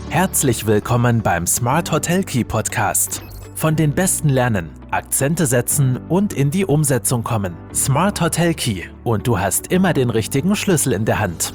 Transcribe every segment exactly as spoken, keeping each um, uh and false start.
Herzlich willkommen beim Smart Hotel Key Podcast. Von den Besten lernen, Akzente setzen und in die Umsetzung kommen. Smart Hotel Key und du hast immer den richtigen Schlüssel in der Hand.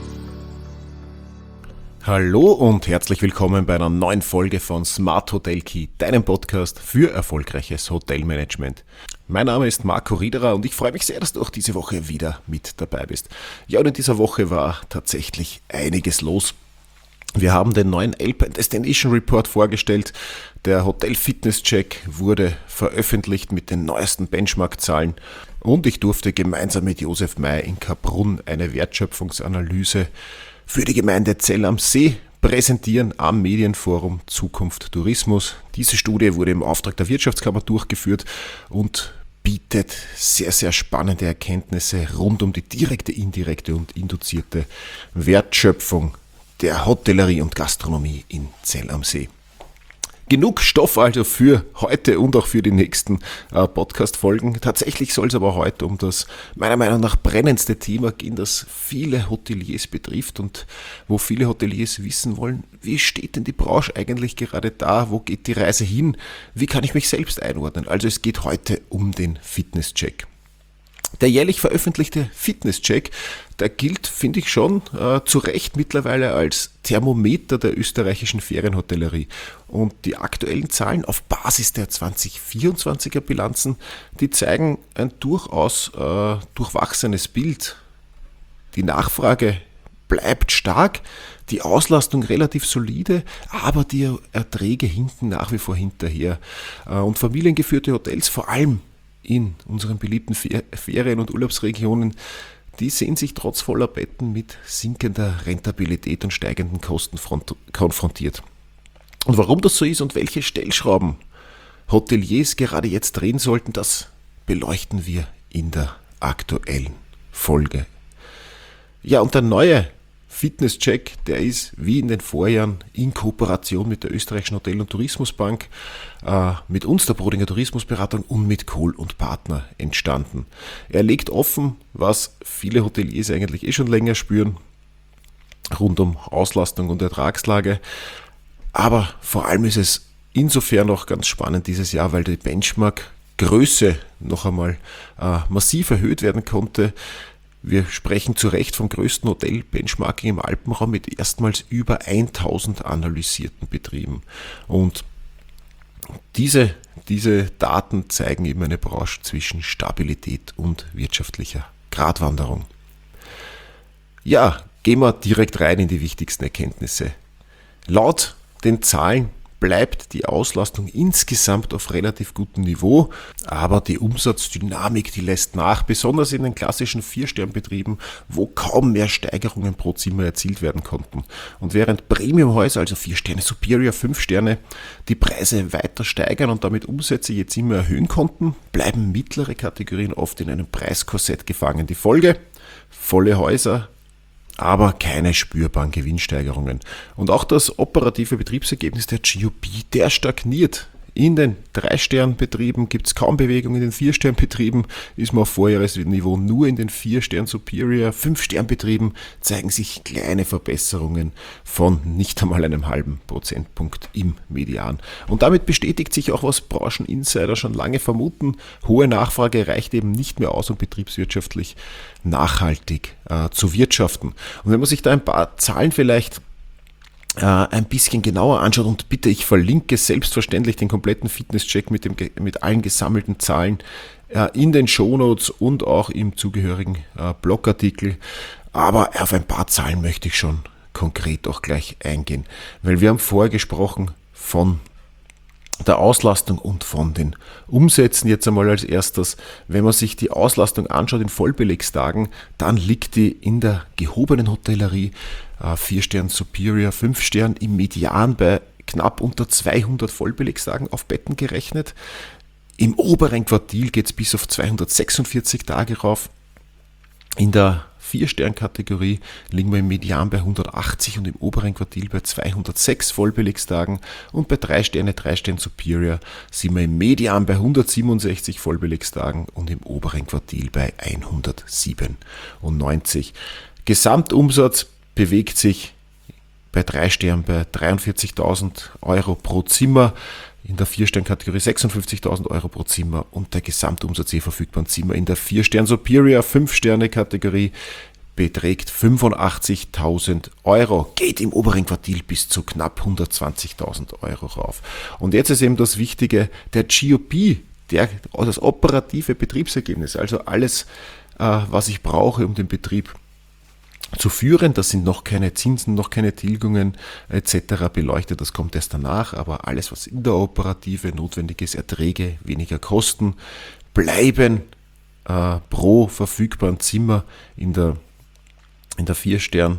Hallo und herzlich willkommen bei einer neuen Folge von Smart Hotel Key, deinem Podcast für erfolgreiches Hotelmanagement. Mein Name ist Marco Riederer und ich freue mich sehr, dass du auch diese Woche wieder mit dabei bist. Ja, und in dieser Woche war tatsächlich einiges los. Wir haben den neuen Alpine Destination Report vorgestellt. Der Hotel Fitness Check wurde veröffentlicht mit den neuesten Benchmark-Zahlen und ich durfte gemeinsam mit Josef May in Kaprun eine Wertschöpfungsanalyse für die Gemeinde Zell am See präsentieren am Medienforum Zukunft Tourismus. Diese Studie wurde im Auftrag der Wirtschaftskammer durchgeführt und bietet sehr, sehr spannende Erkenntnisse rund um die direkte, indirekte und induzierte Wertschöpfung der Hotellerie und Gastronomie in Zell am See. Genug Stoff also für heute und auch für die nächsten äh, Podcast-Folgen. Tatsächlich soll es aber heute um das meiner Meinung nach brennendste Thema gehen, das viele Hoteliers betrifft und wo viele Hoteliers wissen wollen, wie steht denn die Branche eigentlich gerade da, wo geht die Reise hin, wie kann ich mich selbst einordnen. Also es geht heute um den Fitnesscheck. Der jährlich veröffentlichte Fitnesscheck, der gilt, finde ich schon, äh, zu Recht mittlerweile als Thermometer der österreichischen Ferienhotellerie. Und die aktuellen Zahlen auf Basis der zwanzig vierundzwanziger Bilanzen, die zeigen ein durchaus äh, durchwachsenes Bild. Die Nachfrage bleibt stark, die Auslastung relativ solide, aber die Erträge hinken nach wie vor hinterher. Äh, und familiengeführte Hotels, vor allem in unseren beliebten Ferien- und Urlaubsregionen, die sehen sich trotz voller Betten mit sinkender Rentabilität und steigenden Kosten konfrontiert. Und warum das so ist und welche Stellschrauben Hoteliers gerade jetzt drehen sollten, das beleuchten wir in der aktuellen Folge. Ja, und der neue Fitnesscheck, der ist wie in den Vorjahren in Kooperation mit der Österreichischen Hotel- und Tourismusbank, äh, mit uns, der Brodinger Tourismusberatung und mit Kohl und Partner entstanden. Er legt offen, was viele Hoteliers eigentlich eh schon länger spüren, rund um Auslastung und Ertragslage. Aber vor allem ist es insofern auch ganz spannend dieses Jahr, weil die Benchmark-Größe noch einmal äh, massiv erhöht werden konnte. Wir sprechen zu Recht vom größten Hotel-Benchmarking im Alpenraum mit erstmals über tausend analysierten Betrieben. Und diese, diese Daten zeigen eben eine Branche zwischen Stabilität und wirtschaftlicher Gratwanderung. Ja, gehen wir direkt rein in die wichtigsten Erkenntnisse. Laut den Zahlen bleibt die Auslastung insgesamt auf relativ gutem Niveau, aber die Umsatzdynamik, die lässt nach, besonders in den klassischen Vier-Stern-Betrieben, wo kaum mehr Steigerungen pro Zimmer erzielt werden konnten. Und während Premium-Häuser, also vier Sterne Superior, fünf Sterne, die Preise weiter steigern und damit Umsätze je Zimmer erhöhen konnten, bleiben mittlere Kategorien oft in einem Preiskorsett gefangen. Die Folge: volle Häuser, aber keine spürbaren Gewinnsteigerungen. Und auch das operative Betriebsergebnis der G O B, der stagniert. In den Drei-Stern-Betrieben gibt es kaum Bewegung, in den Vier-Stern-Betrieben ist man auf Vorjahresniveau, nur in den Vier-Stern-Superior, Fünf-Stern-Betrieben zeigen sich kleine Verbesserungen von nicht einmal einem halben Prozentpunkt im Median. Und damit bestätigt sich auch, was Brancheninsider schon lange vermuten: hohe Nachfrage reicht eben nicht mehr aus, um betriebswirtschaftlich nachhaltig äh, zu wirtschaften. Und wenn man sich da ein paar Zahlen vielleicht ein bisschen genauer anschaut, und bitte, ich verlinke selbstverständlich den kompletten Fitnesscheck mit, dem, mit allen gesammelten Zahlen in den Shownotes und auch im zugehörigen Blogartikel, aber auf ein paar Zahlen möchte ich schon konkret auch gleich eingehen, weil wir haben vorher gesprochen von der Auslastung und von den Umsätzen. Jetzt einmal als erstes, wenn man sich die Auslastung anschaut in Vollbelegstagen, dann liegt die in der gehobenen Hotellerie vier Stern Superior, fünf Stern im Median bei knapp unter zweihundert Vollbelegstagen auf Betten gerechnet. Im oberen Quartil geht es bis auf zweihundertsechsundvierzig Tage rauf. In der Vier-Stern-Kategorie liegen wir im Median bei hundertachtzig und im oberen Quartil bei zweihundertsechs Vollbelegstagen, und bei drei Sterne, drei Stern Superior sind wir im Median bei hundertsiebenundsechzig Vollbelegstagen und im oberen Quartil bei hundertsiebenundneunzig. Gesamtumsatz bewegt sich bei drei Sternen bei dreiundvierzigtausend Euro pro Zimmer, in der vier Stern Kategorie sechsundfünfzigtausend Euro pro Zimmer und der Gesamtumsatz je verfügbaren Zimmer in der vier Stern Superior fünf Sterne Kategorie beträgt fünfundachtzigtausend Euro, geht im oberen Quartil bis zu knapp hundertzwanzigtausend Euro rauf. Und jetzt ist eben das Wichtige, der G O P, der, das operative Betriebsergebnis, also alles, äh, was ich brauche, um den Betrieb zu führen. Das sind noch keine Zinsen, noch keine Tilgungen et cetera beleuchtet, das kommt erst danach, aber alles, was in der Operative notwendig ist, Erträge, weniger Kosten, bleiben äh, pro verfügbaren Zimmer in der in der vier Stern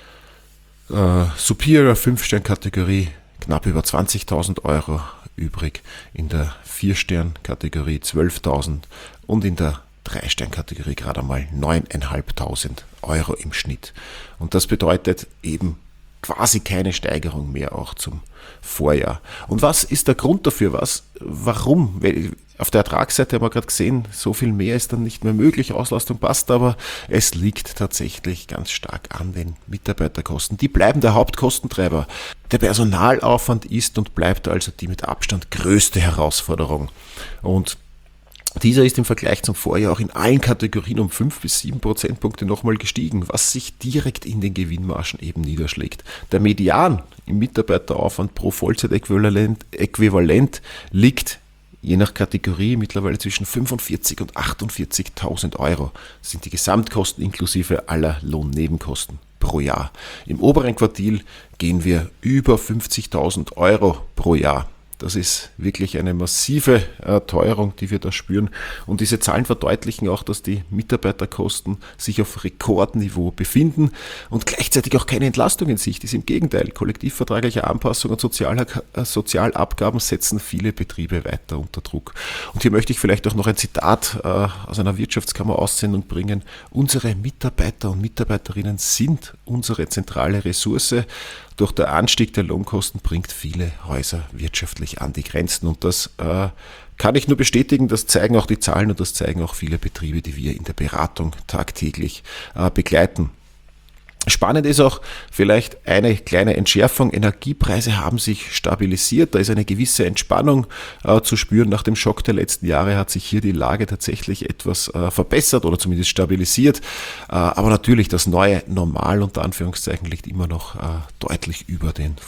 äh, Superior fünf Stern Kategorie knapp über zwanzigtausend Euro übrig, in der vier Stern Kategorie zwölftausend und in der drei Stern Kategorie gerade einmal neuntausendfünfhundert Euro im Schnitt. Und das bedeutet eben quasi keine Steigerung mehr auch zum Vorjahr. Und was ist der Grund dafür? Was, warum? Auf der Ertragsseite haben wir gerade gesehen, so viel mehr ist dann nicht mehr möglich, Auslastung passt, aber es liegt tatsächlich ganz stark an den Mitarbeiterkosten. Die bleiben der Hauptkostentreiber. Der Personalaufwand ist und bleibt also die mit Abstand größte Herausforderung. Und dieser ist im Vergleich zum Vorjahr auch in allen Kategorien um fünf bis sieben Prozentpunkte nochmal gestiegen, was sich direkt in den Gewinnmargen eben niederschlägt. Der Median im Mitarbeiteraufwand pro Vollzeitäquivalent Äquivalent liegt je nach Kategorie mittlerweile zwischen fünfundvierzigtausend und achtundvierzigtausend Euro. Das sind die Gesamtkosten inklusive aller Lohnnebenkosten pro Jahr. Im oberen Quartil gehen wir über fünfzigtausend Euro pro Jahr. Das ist wirklich eine massive äh, Teuerung, die wir da spüren. Und diese Zahlen verdeutlichen auch, dass die Mitarbeiterkosten sich auf Rekordniveau befinden und gleichzeitig auch keine Entlastung in Sicht ist. Im Gegenteil, kollektivvertragliche Anpassungen und Sozial- äh, Sozialabgaben setzen viele Betriebe weiter unter Druck. Und hier möchte ich vielleicht auch noch ein Zitat äh, aus einer Wirtschaftskammer Aussendung bringen. Unsere Mitarbeiter und Mitarbeiterinnen sind unsere zentrale Ressource. Doch der Anstieg der Lohnkosten bringt viele Häuser wirtschaftlich an die Grenzen. Und das äh, kann ich nur bestätigen, das zeigen auch die Zahlen und das zeigen auch viele Betriebe, die wir in der Beratung tagtäglich äh, begleiten. Spannend ist auch vielleicht eine kleine Entschärfung. Energiepreise haben sich stabilisiert. Da ist eine gewisse Entspannung äh, zu spüren. Nach dem Schock der letzten Jahre hat sich hier die Lage tatsächlich etwas äh, verbessert oder zumindest stabilisiert. Äh, aber natürlich, das neue Normal unter Anführungszeichen liegt immer noch äh, deutlich über den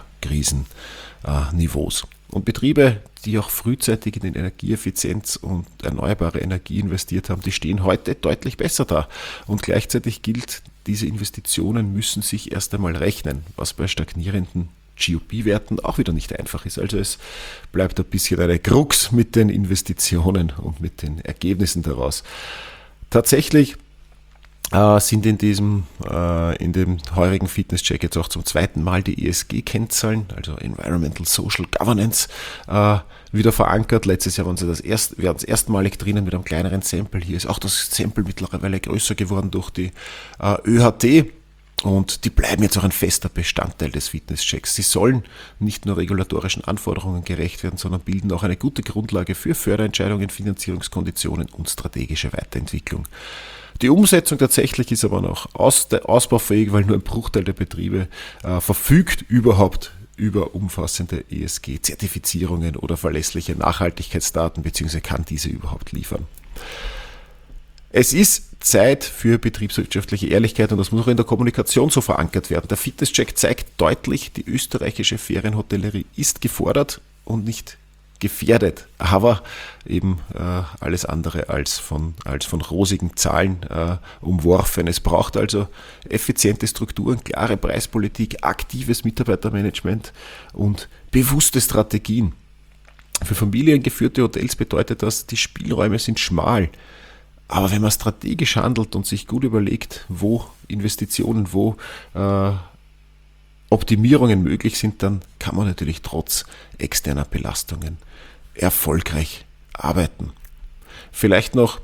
Vorkrisenniveaus. Und Betriebe, die auch frühzeitig in den Energieeffizienz und erneuerbare Energie investiert haben, die stehen heute deutlich besser da. Und gleichzeitig gilt, diese Investitionen müssen sich erst einmal rechnen, was bei stagnierenden G O P-Werten auch wieder nicht einfach ist. Also es bleibt ein bisschen eine Krux mit den Investitionen und mit den Ergebnissen daraus. Tatsächlich äh, sind in diesem, äh, in dem heurigen Fitnesscheck jetzt auch zum zweiten Mal die E S G-Kennzahlen, also Environmental Social Governance, äh, wieder verankert. Letztes Jahr waren sie das erst, wir waren es erstmalig drinnen mit einem kleineren Sample. Hier ist auch das Sample mittlerweile größer geworden durch die äh, Ö H T. Und die bleiben jetzt auch ein fester Bestandteil des Fitnesschecks. Sie sollen nicht nur regulatorischen Anforderungen gerecht werden, sondern bilden auch eine gute Grundlage für Förderentscheidungen, Finanzierungskonditionen und strategische Weiterentwicklung. Die Umsetzung tatsächlich ist aber noch aus, ausbaufähig, weil nur ein Bruchteil der Betriebe äh, verfügt überhaupt über umfassende E S G-Zertifizierungen oder verlässliche Nachhaltigkeitsdaten, beziehungsweise kann diese überhaupt liefern. Es ist Zeit für betriebswirtschaftliche Ehrlichkeit und das muss auch in der Kommunikation so verankert werden. Der Fitnesscheck zeigt deutlich, die österreichische Ferienhotellerie ist gefordert und nicht gefährdet, aber eben äh, alles andere als von, als von rosigen Zahlen äh, umworfen. Es braucht also effiziente Strukturen, klare Preispolitik, aktives Mitarbeitermanagement und bewusste Strategien. Für familiengeführte Hotels bedeutet das, die Spielräume sind schmal. Aber wenn man strategisch handelt und sich gut überlegt, wo Investitionen, wo äh, Optimierungen möglich sind, dann kann man natürlich trotz externer Belastungen erfolgreich arbeiten. Vielleicht noch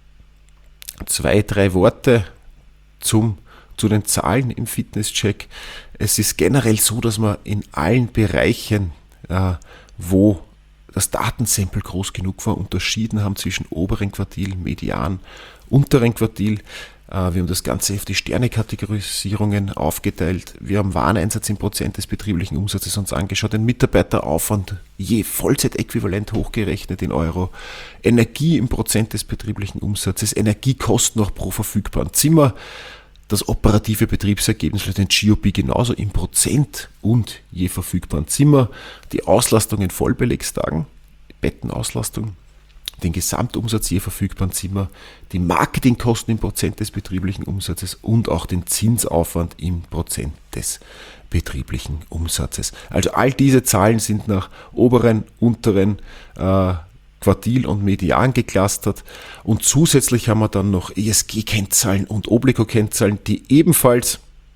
zwei, drei Worte zum, zu den Zahlen im Fitnesscheck. Es ist generell so, dass man in allen Bereichen, äh, wo das Datensample groß genug war, unterschieden haben zwischen oberen Quartil, Median, unteren Quartil. Wir haben das Ganze auf die Sterne-Kategorisierungen aufgeteilt. Wir haben Wareneinsatz in Prozent des betrieblichen Umsatzes uns angeschaut, den Mitarbeiteraufwand je Vollzeitäquivalent hochgerechnet in Euro, Energie im Prozent des betrieblichen Umsatzes, Energiekosten noch pro verfügbaren Zimmer, das operative Betriebsergebnis für den G O P genauso im Prozent und je verfügbaren Zimmer, die Auslastung in Vollbelegstagen, Bettenauslastung, den Gesamtumsatz je verfügbaren Zimmer, die Marketingkosten im Prozent des betrieblichen Umsatzes und auch den Zinsaufwand im Prozent des betrieblichen Umsatzes. Also all diese Zahlen sind nach oberen, unteren äh, Quartil und Median geclustert und zusätzlich haben wir dann noch E S G-Kennzahlen und Obligo-Kennzahlen, die ebenfalls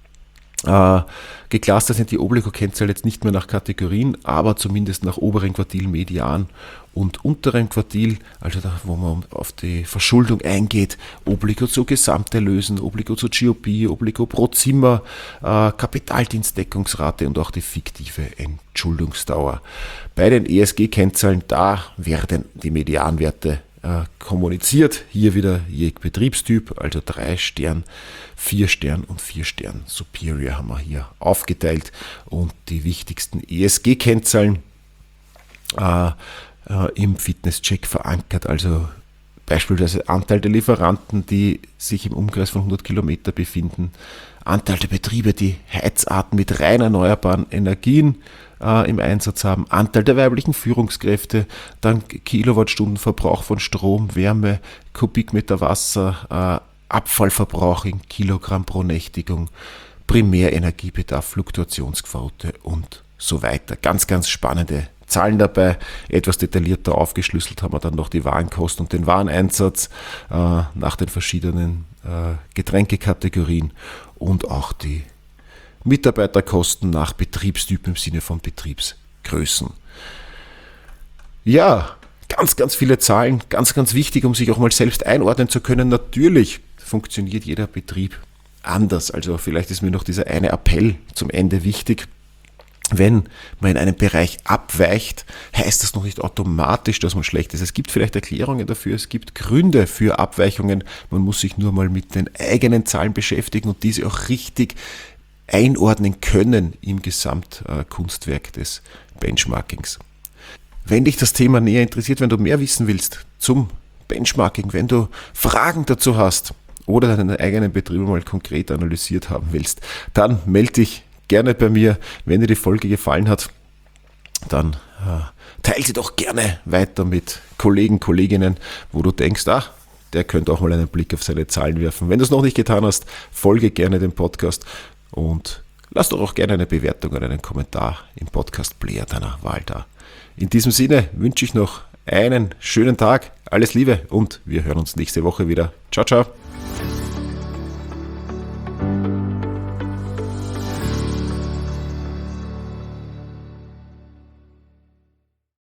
äh, geclustert sind. Die Obligo-Kennzahlen jetzt nicht mehr nach Kategorien, aber zumindest nach oberen Quartil, Median und unteren Quartil, also da, wo man auf die Verschuldung eingeht, Obligo zu Gesamterlösen, Obligo zu G O P, Obligo pro Zimmer, äh, Kapitaldienstdeckungsrate und auch die fiktive Entschuldungsdauer. Bei den E S G-Kennzahlen, da werden die Medianwerte äh, kommuniziert. Hier wieder je Betriebstyp, also drei Stern, vier Stern und vier Stern Superior haben wir hier aufgeteilt und die wichtigsten E S G-Kennzahlen äh, äh, im Fitnesscheck verankert, also beispielsweise Anteil der Lieferanten, die sich im Umkreis von hundert Kilometer befinden, Anteil der Betriebe, die Heizarten mit rein erneuerbaren Energien äh, im Einsatz haben, Anteil der weiblichen Führungskräfte, dann Kilowattstundenverbrauch von Strom, Wärme, Kubikmeter Wasser, äh, Abfallverbrauch in Kilogramm pro Nächtigung, Primärenergiebedarf, Fluktuationsquote und so weiter. Ganz, ganz spannende Zahlen dabei. Etwas detaillierter aufgeschlüsselt haben wir dann noch die Warenkosten und den Wareneinsatz äh, nach den verschiedenen äh, Getränkekategorien und auch die Mitarbeiterkosten nach Betriebstyp im Sinne von Betriebsgrößen. Ja, ganz, ganz viele Zahlen, ganz, ganz wichtig, um sich auch mal selbst einordnen zu können. Natürlich funktioniert jeder Betrieb anders. Also vielleicht ist mir noch dieser eine Appell zum Ende wichtig. Wenn man in einem Bereich abweicht, heißt das noch nicht automatisch, dass man schlecht ist. Es gibt vielleicht Erklärungen dafür, es gibt Gründe für Abweichungen. Man muss sich nur mal mit den eigenen Zahlen beschäftigen und diese auch richtig einordnen können im Gesamtkunstwerk des Benchmarkings. Wenn dich das Thema näher interessiert, wenn du mehr wissen willst zum Benchmarking, wenn du Fragen dazu hast oder deinen eigenen Betrieb mal konkret analysiert haben willst, dann melde dich gerne bei mir. Wenn dir die Folge gefallen hat, dann äh, teile sie doch gerne weiter mit Kollegen, Kolleginnen, wo du denkst, ach, der könnte auch mal einen Blick auf seine Zahlen werfen. Wenn du es noch nicht getan hast, folge gerne dem Podcast und lass doch auch gerne eine Bewertung oder einen Kommentar im Podcast-Player deiner Wahl da. In diesem Sinne wünsche ich noch einen schönen Tag, alles Liebe und wir hören uns nächste Woche wieder. Ciao, ciao.